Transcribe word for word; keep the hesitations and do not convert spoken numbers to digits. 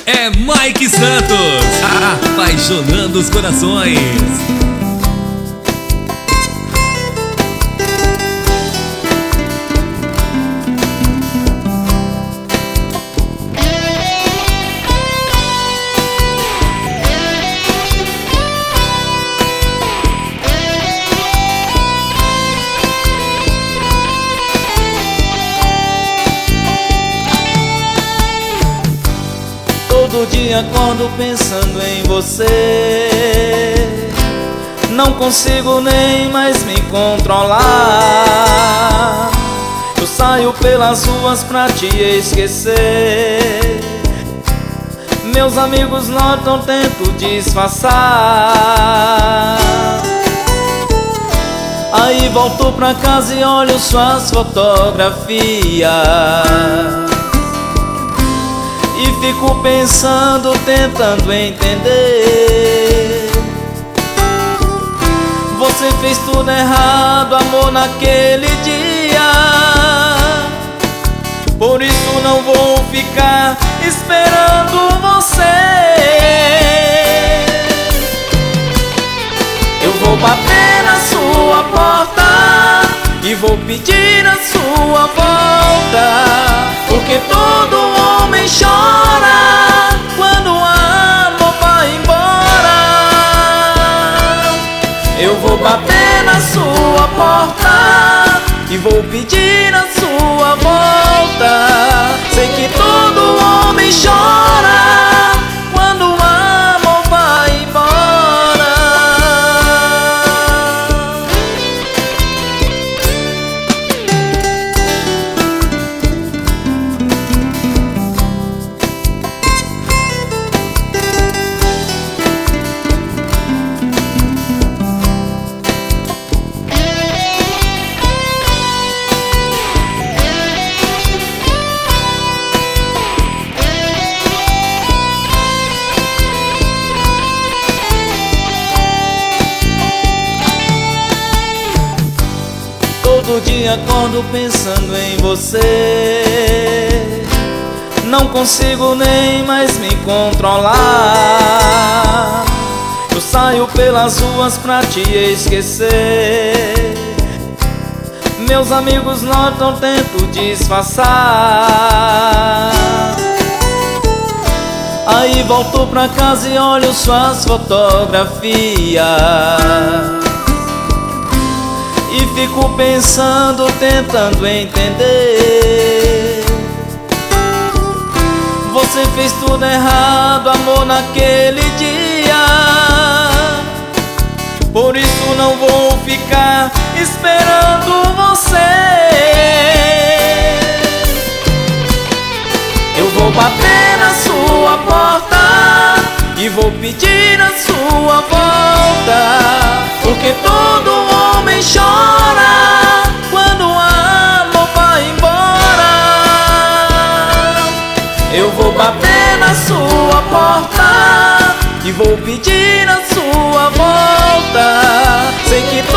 É Mike Santos, apaixonando os corações. Todo dia acordo pensando em você, não consigo nem mais me controlar. Eu saio pelas ruas pra te esquecer, meus amigos notam, tento disfarçar. Aí volto pra casa e olho suas fotografias e fico pensando, tentando entender. Você fez tudo errado, amor, naquele dia. Por isso não vou ficar esperando você. Eu vou bater na sua porta e vou pedir a sua volta, porque todo homem chora quando o amor vai embora. Eu vou bater na sua porta e vou pedir a sua volta. Sei que todo homem chora quando o amor vai embora. Todo dia acordo pensando em você, não consigo nem mais me controlar. Eu saio pelas ruas pra te esquecer, meus amigos notam, tento disfarçar. Aí volto pra casa e olho suas fotografias e fico pensando, tentando entender. Você fez tudo errado, amor, naquele dia. Por isso não vou ficar esperando você. Eu vou bater na sua porta e vou pedir a sua volta, porque todo homem chora quando o amor vai embora. Eu vou bater na sua porta e vou pedir a sua volta. Sei que